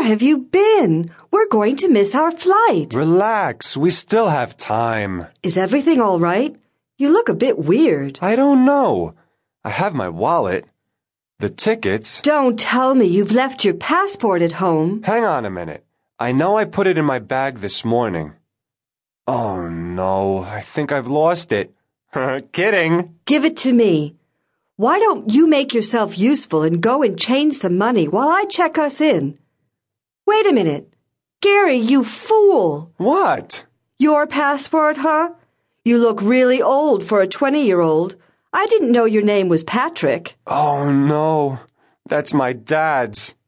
have you been? We're going to miss our flight. Relax, we still have time. Is everything all right? You look a bit weird. I don't know. I have my wallet. The tickets. Don't tell me you've left your passport at home. Hang on a minute. I know I put it in my bag this morning. Oh no, I think I've lost it. Kidding. Give it to me. Why don't you make yourself useful and go and change some money while I check us in? Wait a minute. Gary, you fool! What? Your passport, huh? You look really old for a 20-year-old. I didn't know your name was Patrick. Oh no, that's my dad's.